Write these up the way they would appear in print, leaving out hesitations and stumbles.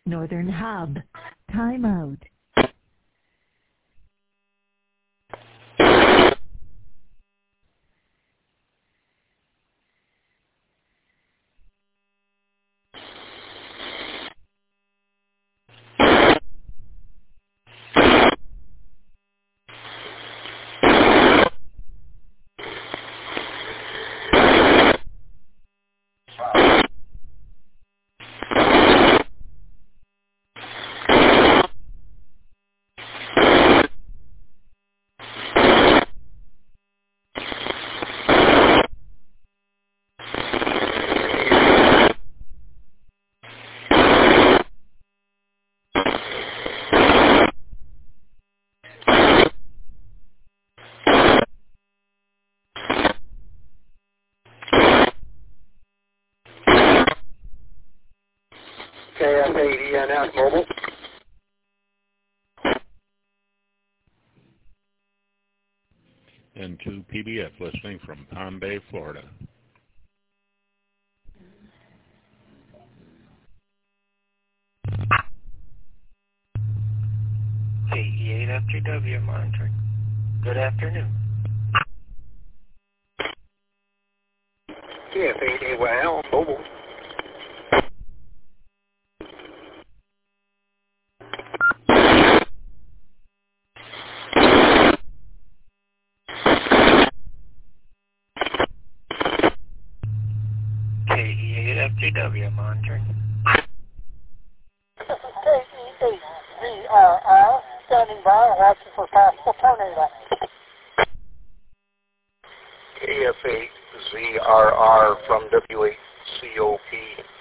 Northern Hub. Timeout. KF8ENS Mobile. And to PBF, listening from Palm Bay, Florida. KE8FGW monitoring. Good afternoon. KF8AYL Mobile. KE8FGW monitoring. This is KE8VRR, standing by, watching for possible tornado. KF8ZRR from W8COP.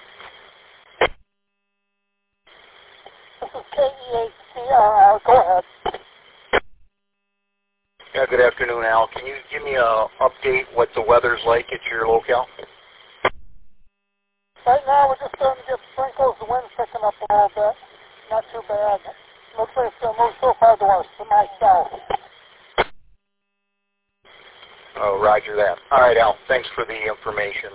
This is KE8CRR, go ahead. Yeah, good afternoon, Al. Can you give me an update what the weather's like at your locale? Right now, we're just starting to get sprinkles. The wind's picking up a little bit. Not too bad. Looks like it's going to move so far to my south. Oh, roger that. All right, Al. Thanks for the information.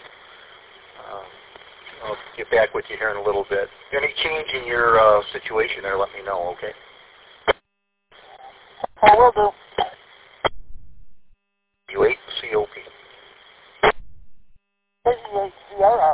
I'll get back with you here in a little bit. Any change in your situation there, let me know, okay? I will do. W8COP. KE8CRR.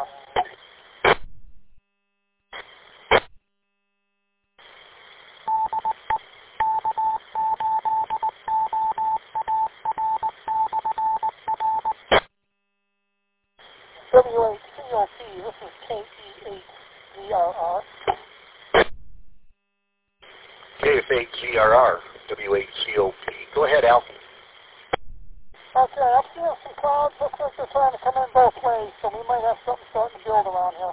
W8COP, this is KE8VRR. KF8ZRR, W8COP. Go ahead, Al. Okay, I'm seeing some clouds. Looks like they're trying to come in both ways, so we might have something starting to build around here.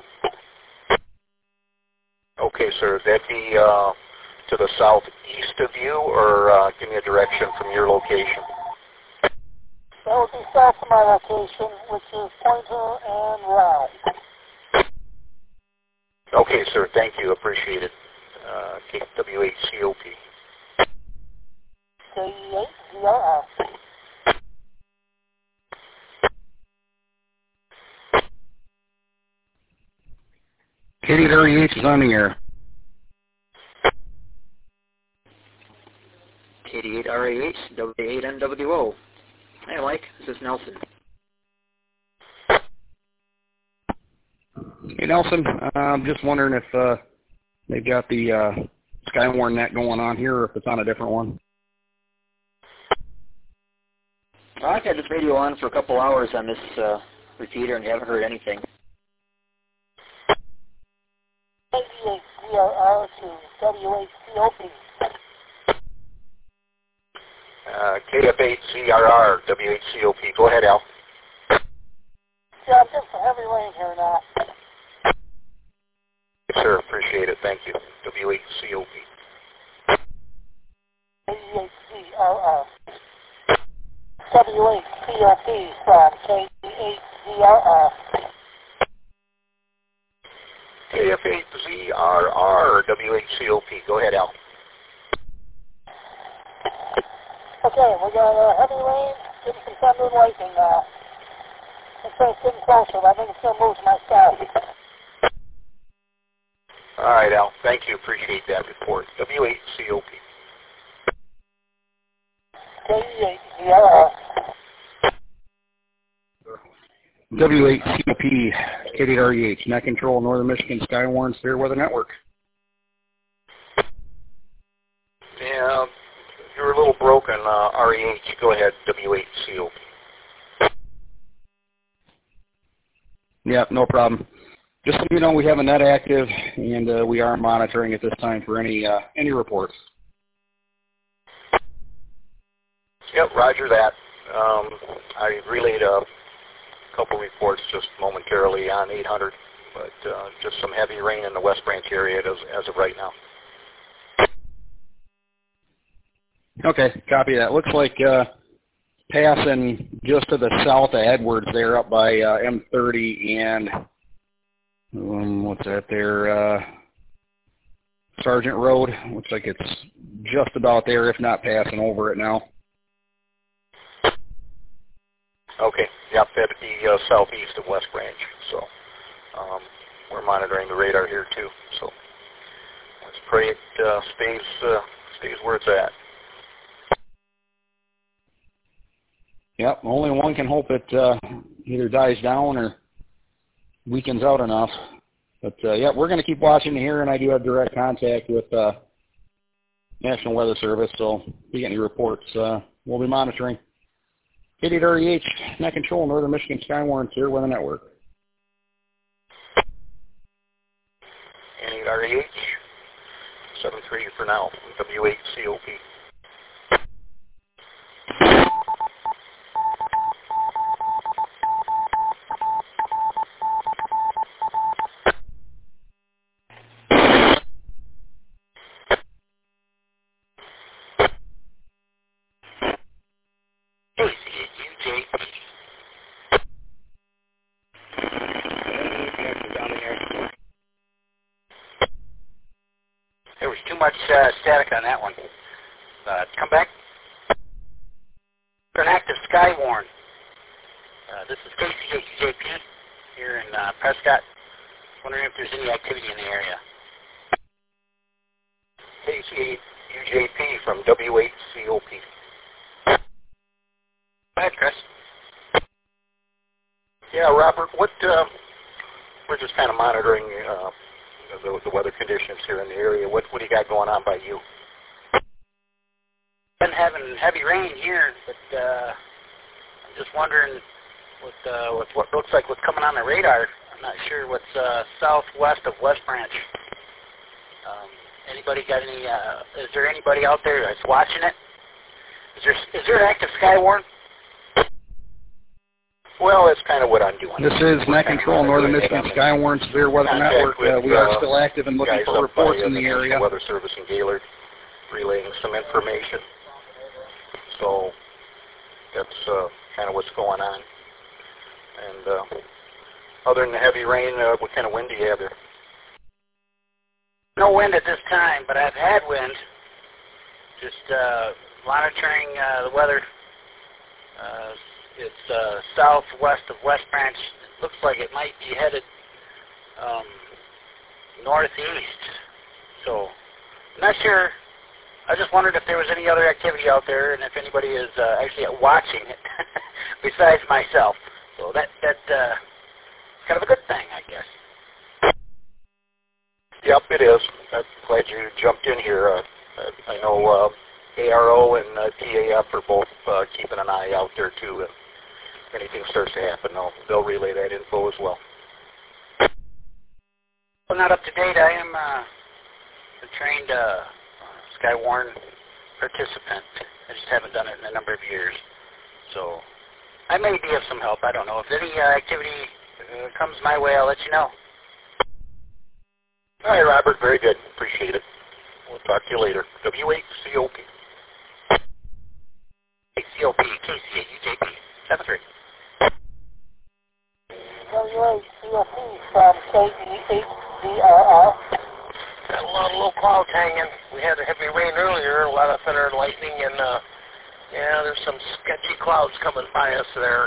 Okay, sir. Would that be to the southeast of you, or give me a direction from your location? That would be south of my location, which is Pointer and Rao. Okay, sir. Thank you. Appreciate it. W8COP. KE8VRR. KD38 is on the air. KD8RAH, W8NWO. Hey, Mike, this is Nelson. Hey, Nelson, I'm just wondering if they've got the Skywarn net going on here or if it's on a different one. Well, I've had this radio on for a couple hours on this repeater and you haven't heard anything. KE8VRR to W8COP. KF8ZRR, W8COP. Go ahead, Al. Yeah, I'm getting some heavy rain here now. Yes, sir. Appreciate it. Thank you. W8COP. KE8VRR. W8COP from KE8VRR. KF8ZRR, W8COP. Go ahead, Al. Okay, we got heavy rain, getting some thunder and lightning now. Looks like it's getting closer, but I think it's going to move to my south. All right, Al. Thank you. Appreciate that report. W8COP. KE8DRR. W8COP, K8REH, Net Control, Northern Michigan Skywarn Severe Weather Network. Yeah, you're a little broken, REH. Go ahead, W8COP. Yeah, no problem. Just so you know, we have a net active, and we are monitoring at this time for any reports. Yep, roger that. I relayed a couple reports just momentarily on 800, but just some heavy rain in the West Branch area as of right now. Okay, copy that. Looks like passing just to the south of Edwards there up by M30 and what's that there? Sargent Road. Looks like it's just about there, if not passing over it now. Okay, yep, that'd be southeast of West Branch. So we're monitoring the radar here too. So let's pray it stays where it's at. Yep, only one can hope it either dies down or weakens out enough. But, yeah, we're going to keep watching here, and I do have direct contact with National Weather Service, so if we get any reports, we'll be monitoring. K8REH, Net Control, Northern Michigan Skywarn Severe Weather Network. K8REH, 73 for now, W8COP. There was too much static on that one. Come back. For an active Skywarn. This is KC8UJP here in Prescott. Wondering if there's any activity in the area. KC8UJP from W8COP. Go ahead, Chris. Yeah, Robert, what we're just kind of monitoring the weather conditions here in the area. What do you got going on by you? Been having heavy rain here, but I'm just wondering with what looks like what's coming on the radar. I'm not sure what's southwest of West Branch. Anybody got any? Is there anybody out there that's watching it? Is there an active Skywarn? Well, that's kind of what I'm doing. This is Net Control, Northern Michigan Skywarn Severe Weather Network. We are still active and looking for reports in the area. Weather Service in Gaylord, relaying some information. So that's kind of what's going on. And other than the heavy rain, what kind of wind do you have there? No wind at this time, but I've had wind. Just monitoring the weather. It's southwest of West Branch. It looks like it might be headed northeast. So, I'm not sure. I just wondered if there was any other activity out there and if anybody is actually watching it besides myself. So that's kind of a good thing, I guess. Yep, it is. I'm glad you jumped in here. I know ARO and TAF are both keeping an eye out there, too. And if anything starts to happen, they'll relay that info as well. Well, not up to date. I am a trained Skywarn participant. I just haven't done it in a number of years. So I may be of some help. I don't know. If any activity comes my way, I'll let you know. All right, Robert. Very good. Appreciate it. We'll talk to you later. W8COP. COP, KC8UJP, 73. W8COP from KE8DRR. Got a lot of low clouds hanging. We had a heavy rain earlier, a lot of thunder and lightning, and yeah, there's some sketchy clouds coming by us there.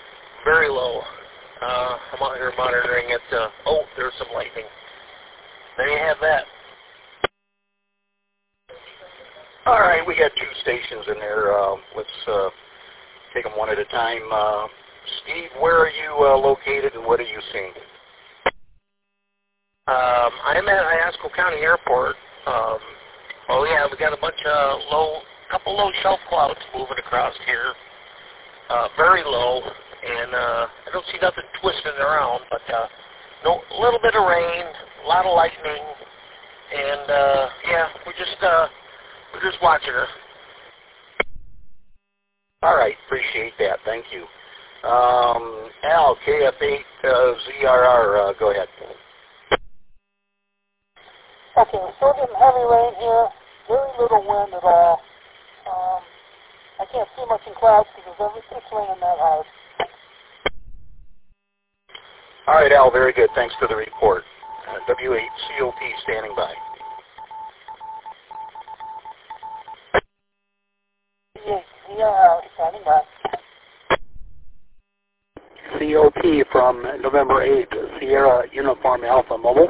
Very low. I'm out here monitoring it. Oh, there's some lightning. there you have that. All right, we got 2 stations in there. Let's take them one at a time. Steve, where are you located and what are you seeing? I'm at Iosco County Airport. Oh yeah, we got a bunch of couple low shelf clouds moving across here. Very low, and I don't see nothing twisting around, but a little bit of rain, a lot of lightning, and yeah, we're just watching her. All right, appreciate that. Thank you. Al, KF8 ZRR, go ahead. Okay, we're still getting heavy rain here. Very little wind at all. I can't see much in clouds because it's raining that hard. All right, Al, very good. Thanks for the report. W8 COP standing by. Yeah, standing by. COP from November 8th, Sierra Uniform Alpha Mobile.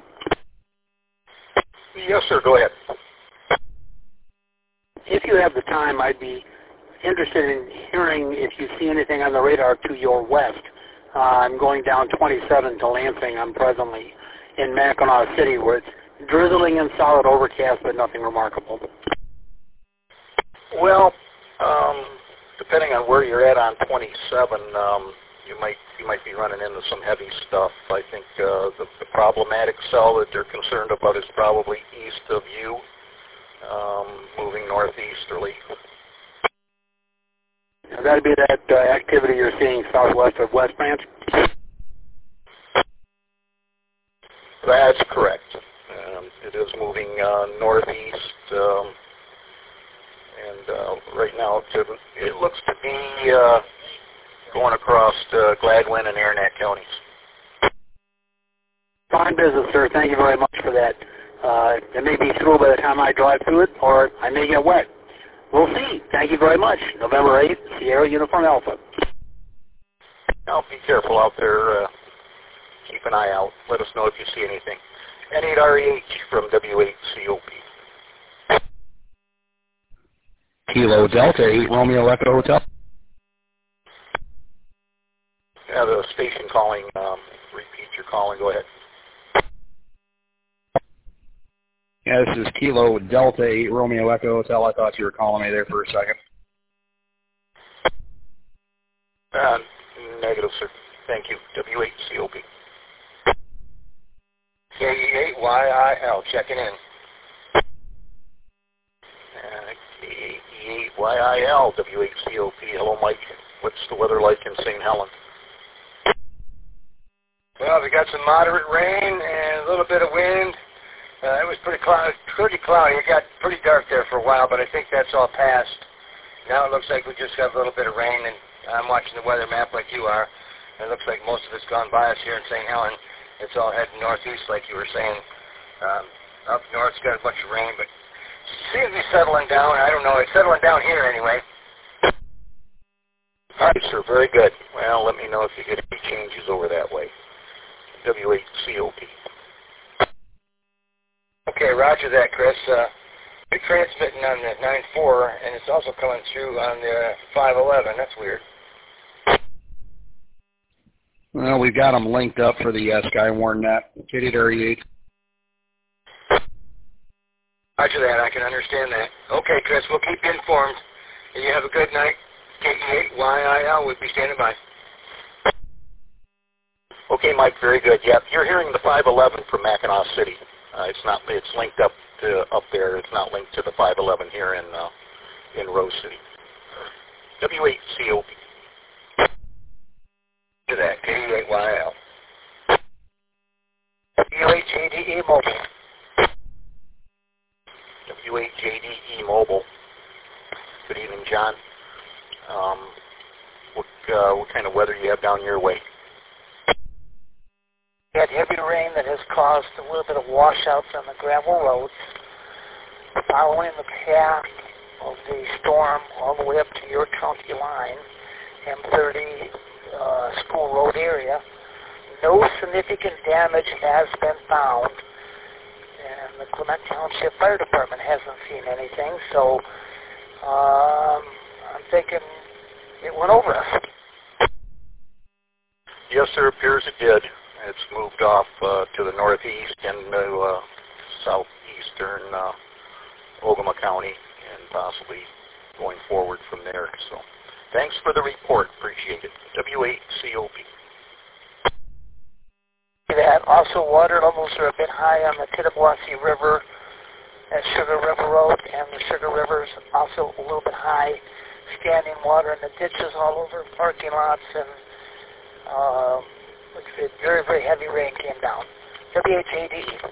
Yes, sir. Go ahead. If you have the time, I'd be interested in hearing if you see anything on the radar to your west. I'm going down 27 to Lansing. I'm presently in Mackinac City, where it's drizzling and solid overcast, but nothing remarkable. Well, depending on where you're at on 27, you might be running into some heavy stuff. I think the problematic cell that they're concerned about is probably east of you, moving northeasterly. Now, that'd be that activity you're seeing southwest of West Branch? That's correct. It is moving northeast, and right now it looks to be going across Gladwin and Aranet counties. Fine business, sir. Thank you very much for that. It may be through by the time I drive through it, or I may get wet. We'll see. Thank you very much. November 8th, Sierra Uniform Alpha. Now, be careful out there. Keep an eye out. Let us know if you see anything. N8REH from W8COP. Kilo Delta 8 Romeo Echo Hotel. Yeah, the station calling. Repeat your call and go ahead. Yeah, this is Kilo Delta 8 Romeo Echo Hotel. I thought you were calling me there for a second. Negative, sir. Thank you. W8COP. KE8YIL, checking in. KE8YIL, W8COP. Hello, Mike. What's the weather like in St. Helens? Well, we got some moderate rain and a little bit of wind. It was pretty cloudy. It got pretty dark there for a while, but I think that's all passed. Now it looks like we just have a little bit of rain, and I'm watching the weather map like you are. It looks like most of it's gone by us here in St. Helens. It's all heading northeast, like you were saying. Up north's got a bunch of rain, but it seems to be settling down. I don't know. It's settling down here anyway. All right, sir. Very good. Well, let me know if you get any changes over that way. W8COP. Okay, roger that, Chris. We're transmitting on the 9.4, and it's also coming through on the 5.11. That's weird. Well, we've got them linked up for the Skywarn net. KD38. Roger that. I can understand that. Okay, Chris, we'll keep you informed. And you have a good night. KE8YIL will be standing by. Okay, Mike, very good. Yep, you're hearing the 511 from Mackinac City. It's linked up there. It's not linked to the 511 here in Rose City. W8COP. To that, KE8YL. W8JDE Mobile. W8JDE Mobile. Good evening, John. What kind of weather you have down your way? We had heavy rain that has caused a little bit of washouts on the gravel roads. Following the path of the storm all the way up to your county line, M30 School Road area, no significant damage has been found. and the Clement Township Fire Department hasn't seen anything, so I'm thinking it went over us. Yes, sir, appears it did. It's moved off to the northeast and southeastern Ogama County, and possibly going forward from there. So thanks for the report. Appreciate it. W8COP. That also, water levels are a bit high on the Tittabawassee River at Sugar River Road, and the Sugar River's also a little bit high. Standing water in the ditches all over parking lots, and very, very heavy rain came down. WHADE.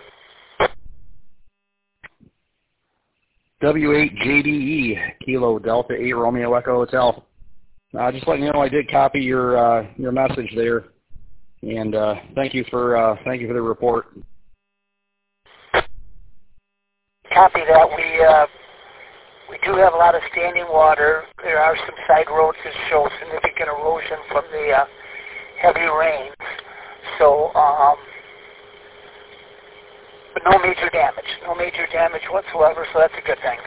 W8JDE, Kilo Delta 8 Romeo Echo Hotel. Just letting you know I did copy your message there, and thank you for the report. Copy that. We do have a lot of standing water. There are some side roads that show significant erosion from the heavy rains. So, but no major damage whatsoever. So that's a good thing.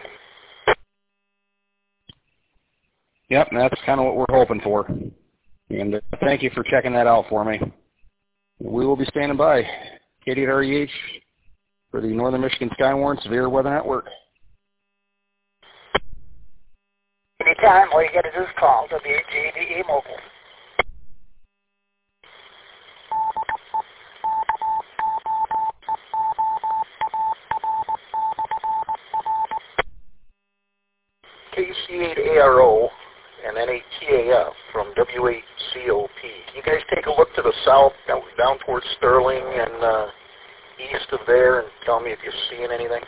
Yep, that's kind of what we're hoping for. And thank you for checking that out for me. We will be standing by. Katie at REH for the Northern Michigan Skywarn Severe Weather Network. Anytime, all you got to do is call WHADE Mobile. KC8ARO and N8TAF from W8COP. Can you guys take a look to the south, down towards Sterling and east of there, and tell me if you're seeing anything?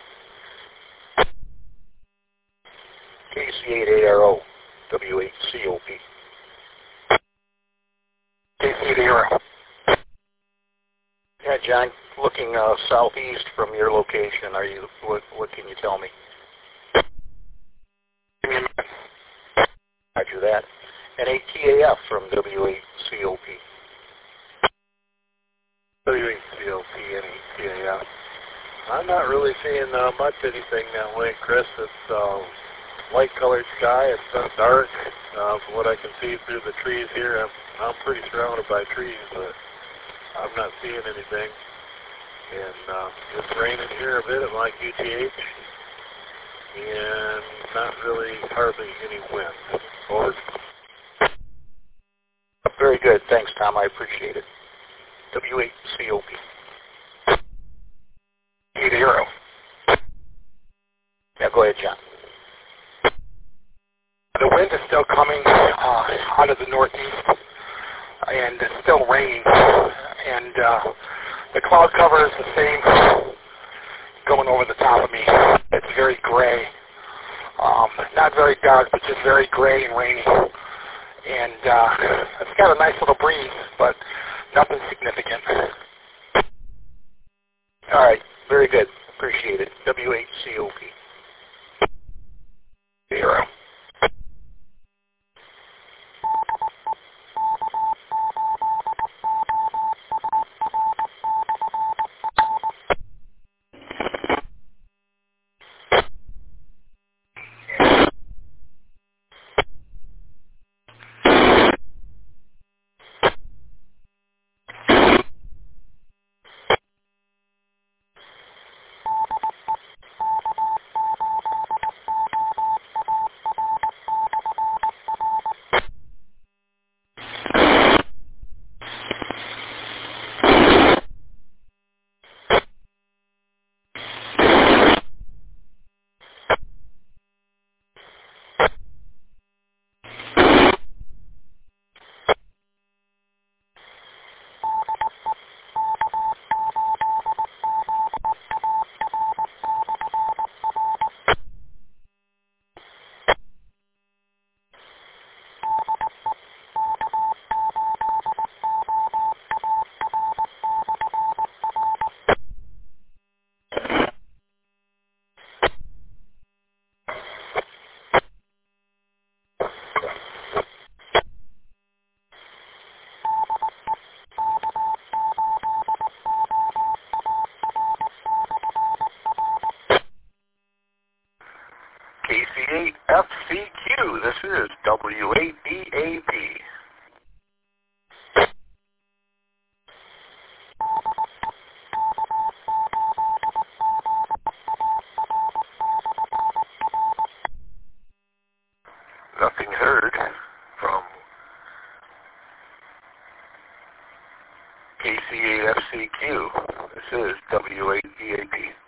KC8ARO, W8COP. KC8ARO. Yeah, John, looking southeast from your location, what can you tell me? Roger that. N8TAF from W8COP. W8COP, N8TAF. I'm not really seeing much anything that way, Chris. It's light-colored sky. It's not dark. From what I can see through the trees here, I'm pretty surrounded by trees, but I'm not seeing anything. And it's raining here a bit at my QTH, and not really hardly any wind. Over. Very good. Thanks, Tom. I appreciate it. W8COP. 80. Yeah, go ahead, John. The wind is still coming out of the northeast, and it's still raining. And the cloud cover is the same going over the top of me. It's very gray. Not very dark, but just very gray and rainy. And it's got a nice little breeze, but nothing significant. All right. Very good. Appreciate it. W8COP. 0. KC8FCQ. This is W8DAP. Nothing heard from KC8FCQ. This is W8DAP.